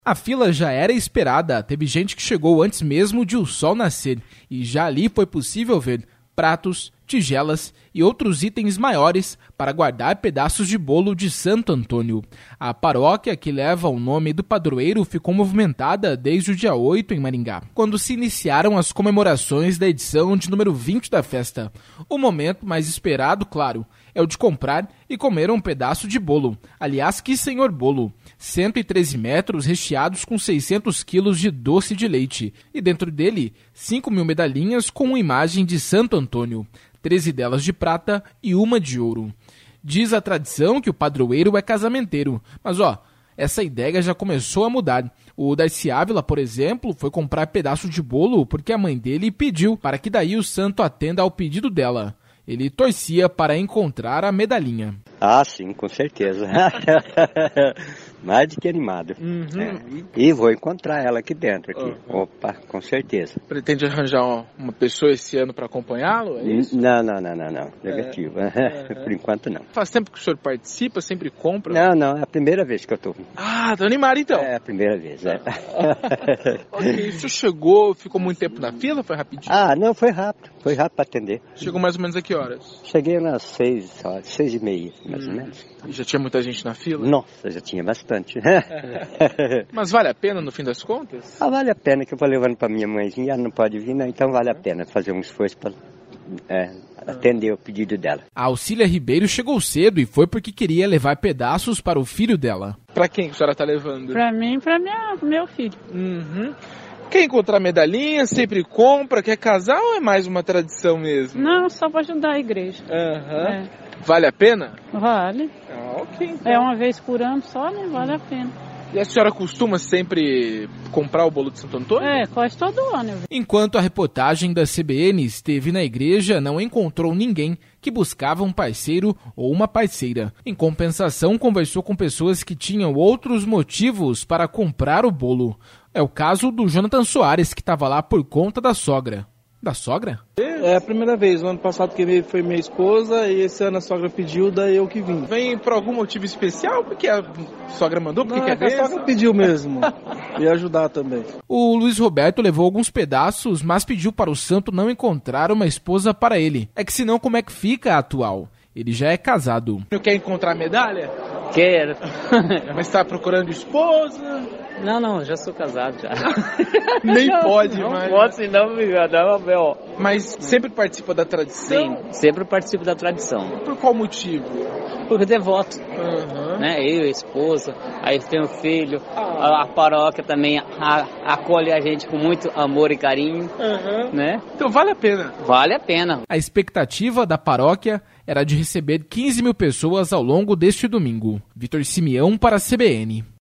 A fila já era esperada, teve gente que chegou antes mesmo de o sol nascer e já ali foi possível ver pratos, tigelas e outros itens maiores para guardar pedaços de bolo de Santo Antônio. A paróquia, que leva o nome do padroeiro, ficou movimentada desde o dia 8 em Maringá, quando se iniciaram as comemorações da edição de número 20 da festa. O momento mais esperado, claro, é o de comprar e comer um pedaço de bolo. Aliás, que senhor bolo! 113 metros recheados com 600 quilos de doce de leite. E dentro dele, 5.000 medalhinhas com uma imagem de Santo Antônio. 13 delas de prata e uma de ouro. Diz a tradição que o padroeiro é casamenteiro. Mas essa ideia já começou a mudar. O Darcy Ávila, por exemplo, foi comprar pedaço de bolo porque a mãe dele pediu para que daí o santo atenda ao pedido dela. Ele torcia para encontrar a medalhinha. Ah, sim, com certeza. Mais do que animado. E vou encontrar ela aqui dentro. Opa, com certeza. Pretende arranjar uma pessoa esse ano para acompanhá-lo? É isso? Não. Negativo. Por enquanto, não. Faz tempo que o senhor participa, sempre compra? Não, é a primeira vez que eu estou. Ah, tá animado então. É a primeira vez, Ok, o senhor chegou, ficou muito tempo na fila, foi rapidinho? Ah, não, foi rápido para atender. Chegou mais ou menos a que horas? Cheguei umas 6h30, mais ou menos. E já tinha muita gente na fila? Nossa, já tinha bastante. Mas vale a pena no fim das contas? Vale a pena, que eu vou levando para minha mãezinha, ela não pode vir, né? Então vale a pena fazer um esforço para atender o pedido dela. A Auxília Ribeiro chegou cedo e foi porque queria levar pedaços para o filho dela. Para quem que a senhora está levando? Para mim e para meu filho. Quer encontrar medalhinha, sempre compra, quer casar ou é mais uma tradição mesmo? Não, só para ajudar a igreja. Vale a pena? Vale. Ok. Então. É uma vez por ano só, né? Vale a pena. E a senhora costuma sempre comprar o bolo de Santo Antônio? Quase todo ano. Enquanto a reportagem da CBN esteve na igreja, não encontrou ninguém que buscava um parceiro ou uma parceira. Em compensação, conversou com pessoas que tinham outros motivos para comprar o bolo. É o caso do Jonathan Soares, que estava lá por conta da sogra. Da sogra? É a primeira vez. O ano passado que veio foi minha esposa e esse ano a sogra pediu, daí eu que vim. Vem por algum motivo especial? Porque a sogra mandou? Porque a sogra pediu mesmo. E ajudar também. O Luiz Roberto levou alguns pedaços, mas pediu para o santo não encontrar uma esposa para ele. É que senão como é que fica a atual? Ele já é casado. Quer encontrar medalha? Quero. Mas está procurando esposa? Não, já sou casado já. Nem pode não mais. Não pode, senão me dá uma. Mas sempre participa da tradição? Sim, sempre participo da tradição. Por qual motivo? Porque devoto. Né? Eu, a esposa, aí tem o filho, a paróquia também acolhe a gente com muito amor e carinho. Né? Então vale a pena. Vale a pena. A expectativa da paróquia era de receber 15.000 pessoas ao longo deste domingo. Vitor Simeão para a CBN.